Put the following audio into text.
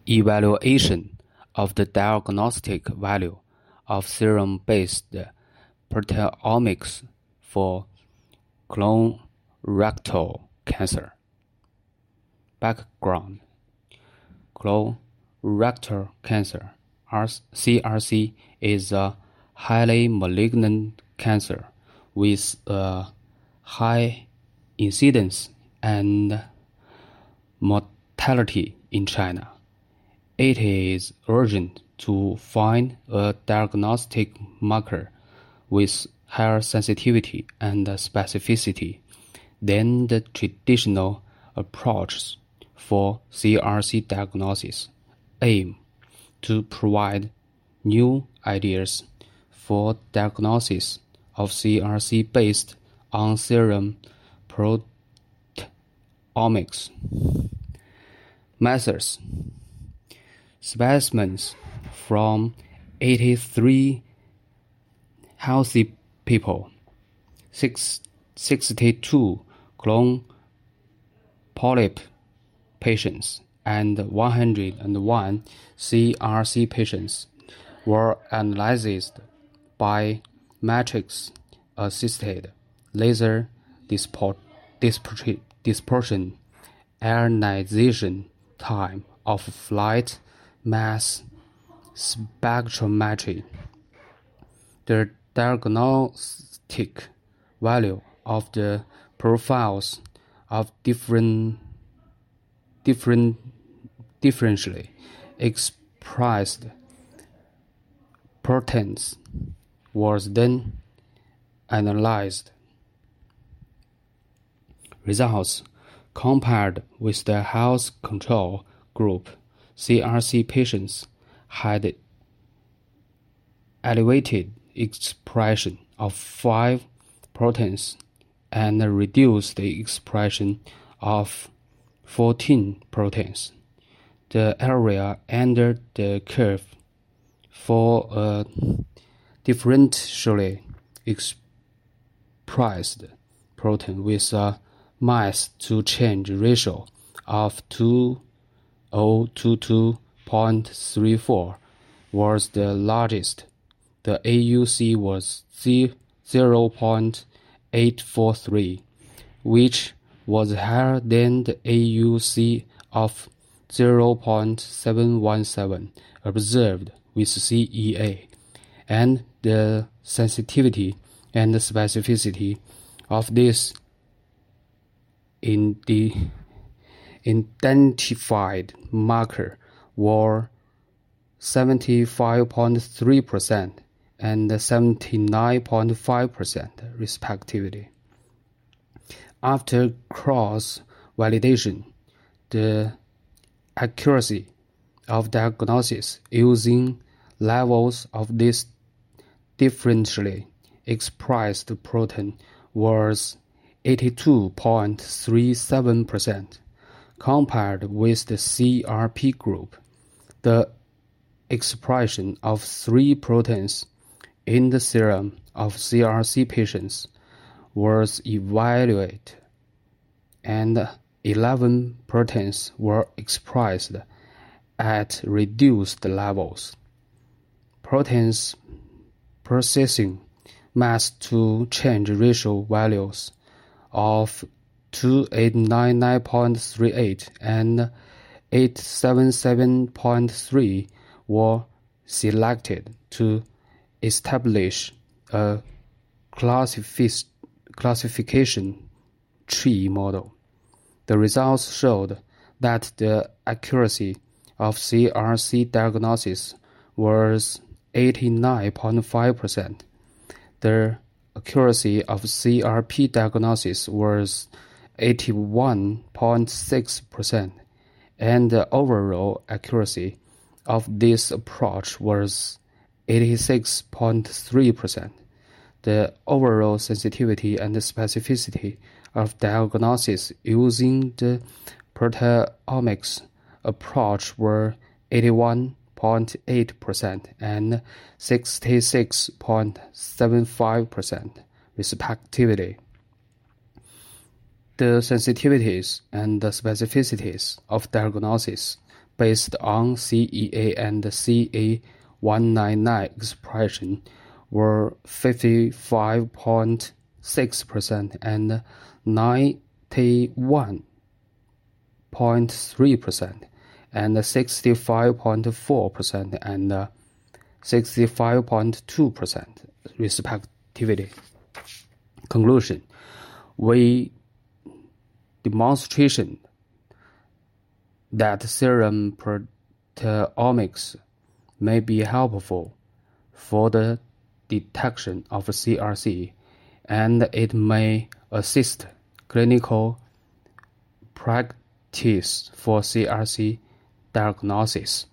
evaluation of the diagnostic value of serum-based proteomics for colorectal cancer. Background: colorectal cancer, CRC, is a highly malignant cancer with a high incidence and mortality in China. It is urgent to find a diagnostic marker with higher sensitivity and specificity than the traditional approaches for CRC diagnosis. Aim to provide new ideas for diagnosis of CRC based on serum proteomics. Methods: specimens from 83 healthy people, 62 clone polyp patients, and 101 CRC patients were analyzed by matrix-assisted laser dispersion ionization time of flight mass spectrometry. The diagnostic value of the profiles of differentially expressed proteins was then analyzed. Results: compared with the health control group, CRC patients had elevated expression of 5 proteins and reduced the expression of 14 proteins. The area under the curve for a differentially expressed protein with a mass-to-change ratio of 2022.34 was the largest. The AUC was 0.843, which was higher than the AUC of 0.717 observed with CEA, and the sensitivity and the specificity of this identified marker were 75.3% and 79.5% respectively. After cross-validation, the accuracy of diagnosis using levels of this differentially expressed protein was 82.37%. Compared with the CRP group, the expression of 3 proteins in the serum of CRC patients was evaluated, and 11 proteins were expressed at reduced levels. Proteins processing mass-to-change ratio values of 2899.38 and 877.3 were selected to establish a classification tree model. The results showed that the accuracy of CRC diagnosis was 89.5%. The accuracy of CRP diagnosis was 81.6%, and the overall accuracy of this approach was 86.3%. The overall sensitivity and specificity of diagnosis using the proteomics approach were 81.8% and 66.75%, respectively. The sensitivities and the specificities of diagnosis based on CEA and CA199 expression were 55.6% and 91.3% and 65.4% and 65.2% respectively. Conclusion: we demonstration that serum proteomics may be helpful for the detection of CRC, and it may assist clinical practice for CRC diagnosis.